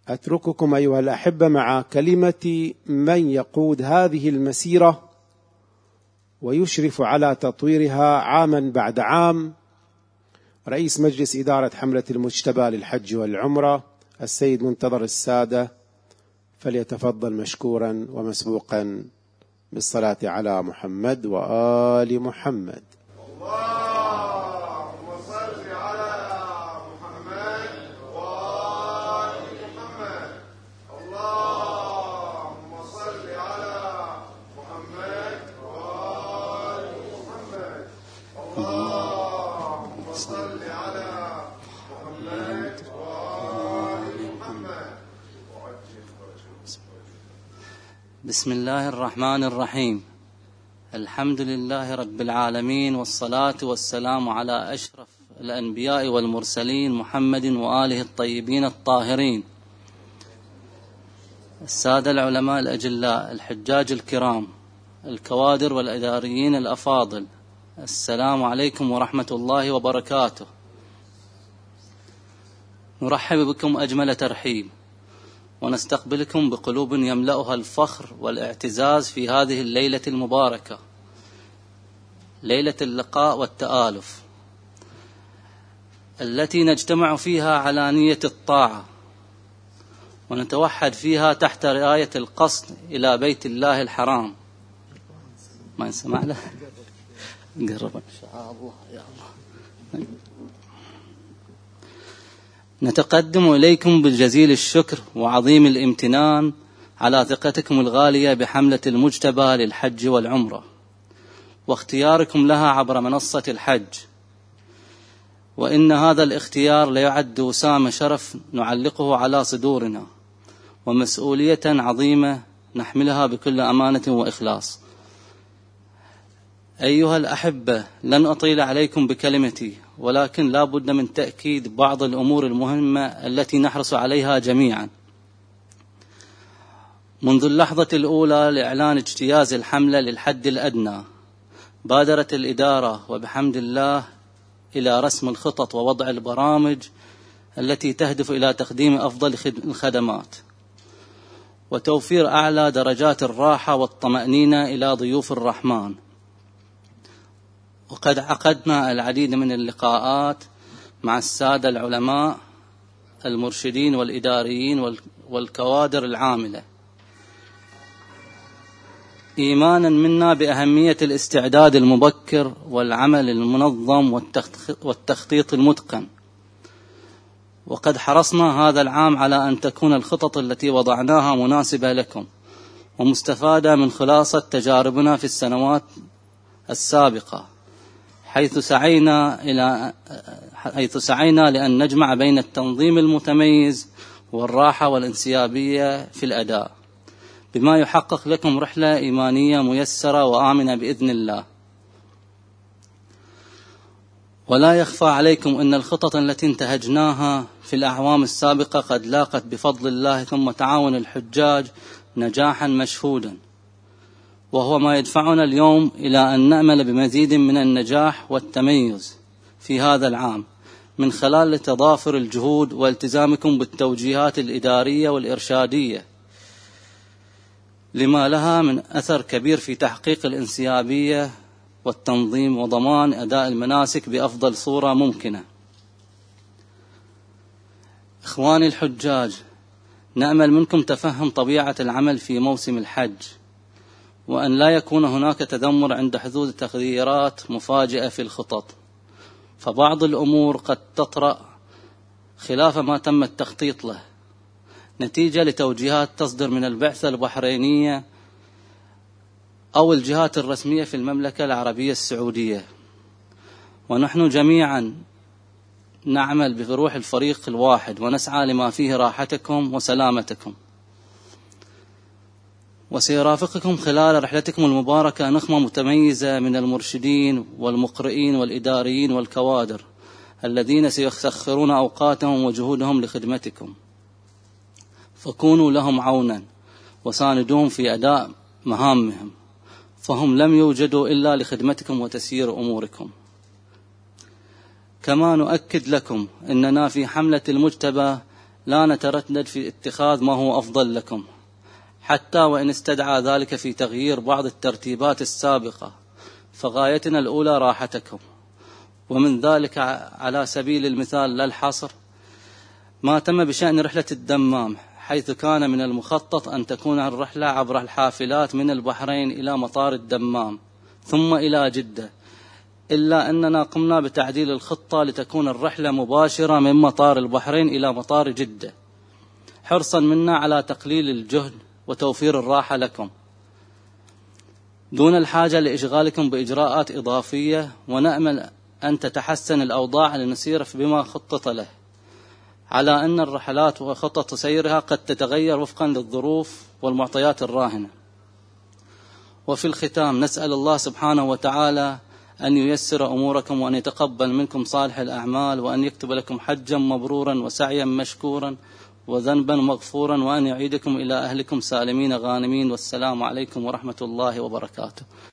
أترككم أيها الأحبة مع كلمة من يقود هذه المسيرة ويشرف على تطويرها عاما بعد عام، رئيس مجلس إدارة حملة المجتبى للحج والعمرة السيد منتظر السادة، فليتفضل مشكورا ومسبوقا بالصلاة على محمد وآل محمد. اللهم صل على محمد وآل محمد. اللهم صل على محمد وآل محمد. اللهم صل على محمد وآل محمد. بسم الله الرحمن الرحيم. الحمد لله رب العالمين، والصلاة والسلام على أشرف الأنبياء والمرسلين محمد وآله الطيبين الطاهرين. السادة العلماء الأجلاء، الحجاج الكرام، الكوادر والإداريين الأفاضل، السلام عليكم ورحمة الله وبركاته. نرحب بكم أجمل ترحيب، ونستقبلكم بقلوب يملأها الفخر والاعتزاز في هذه الليلة المباركة، ليلة اللقاء والتآلف، التي نجتمع فيها على نية الطاعة، ونتوحد فيها تحت رعاية القصد إلى بيت الله الحرام. ما نسمع له؟ قرب إن شاء الله يا الله. نتقدم إليكم بالجزيل الشكر وعظيم الامتنان على ثقتكم الغالية بحملة المجتبى للحج والعمرة، واختياركم لها عبر منصة الحج. وإن هذا الاختيار ليعد وسام شرف نعلقه على صدورنا، ومسؤولية عظيمة نحملها بكل أمانة وإخلاص. أيها الأحبة، لن أطيل عليكم بكلمتي، ولكن لا بد من تأكيد بعض الأمور المهمة التي نحرص عليها جميعا. منذ اللحظة الأولى لإعلان اجتياز الحملة للحد الأدنى، بادرت الإدارة وبحمد الله إلى رسم الخطط ووضع البرامج التي تهدف إلى تقديم أفضل الخدمات وتوفير أعلى درجات الراحة والطمأنينة إلى ضيوف الرحمن. وقد عقدنا العديد من اللقاءات مع السادة العلماء المرشدين والإداريين والكوادر العاملة، إيمانا منا بأهمية الاستعداد المبكر والعمل المنظم والتخطيط المتقن. وقد حرصنا هذا العام على أن تكون الخطط التي وضعناها مناسبة لكم ومستفادة من خلاصة تجاربنا في السنوات السابقة، حيث سعينا لأن نجمع بين التنظيم المتميز والراحة والانسيابية في الأداء، بما يحقق لكم رحلة إيمانية ميسرة وآمنة بإذن الله. ولا يخفى عليكم أن الخطط التي انتهجناها في الأعوام السابقة قد لاقت بفضل الله ثم تعاون الحجاج نجاحا مشهودا، وهو ما يدفعنا اليوم إلى أن نأمل بمزيد من النجاح والتميز في هذا العام من خلال تضافر الجهود والتزامكم بالتوجيهات الإدارية والإرشادية، لما لها من أثر كبير في تحقيق الانسيابية والتنظيم وضمان أداء المناسك بأفضل صورة ممكنة. إخواني الحجاج، نأمل منكم تفهم طبيعة العمل في موسم الحج، وأن لا يكون هناك تذمر عند حدوث تغييرات مفاجئة في الخطط، فبعض الأمور قد تطرأ خلاف ما تم التخطيط له نتيجة لتوجيهات تصدر من البعثة البحرينية أو الجهات الرسمية في المملكة العربية السعودية. ونحن جميعا نعمل بروح الفريق الواحد ونسعى لما فيه راحتكم وسلامتكم. وسيرافقكم خلال رحلتكم المباركة نخمة متميزة من المرشدين والمقرئين والإداريين والكوادر الذين سيسخرون أوقاتهم وجهودهم لخدمتكم، فكونوا لهم عونا وساندوهم في أداء مهامهم، فهم لم يوجدوا إلا لخدمتكم وتسيير أموركم. كما نؤكد لكم أننا في حملة المجتبى لا نتردد في اتخاذ ما هو أفضل لكم، حتى وإن استدعى ذلك في تغيير بعض الترتيبات السابقة، فغايتنا الأولى راحتكم. ومن ذلك على سبيل المثال لا الحصر ما تم بشأن رحلة الدمام، حيث كان من المخطط أن تكون الرحلة عبر الحافلات من البحرين إلى مطار الدمام ثم إلى جدة، إلا أننا قمنا بتعديل الخطة لتكون الرحلة مباشرة من مطار البحرين إلى مطار جدة، حرصا منا على تقليل الجهد وتوفير الراحة لكم دون الحاجة لإشغالكم بإجراءات إضافية. ونأمل أن تتحسن الأوضاع لنسير بما خطط له، على أن الرحلات وخطط سيرها قد تتغير وفقا للظروف والمعطيات الراهنة. وفي الختام نسأل الله سبحانه وتعالى أن ييسر أموركم، وأن يتقبل منكم صالح الأعمال، وأن يكتب لكم حجا مبرورا وسعيا مشكورا وذنبا مغفورا، وأن يعيدكم إلى أهلكم سالمين غانمين. والسلام عليكم ورحمة الله وبركاته.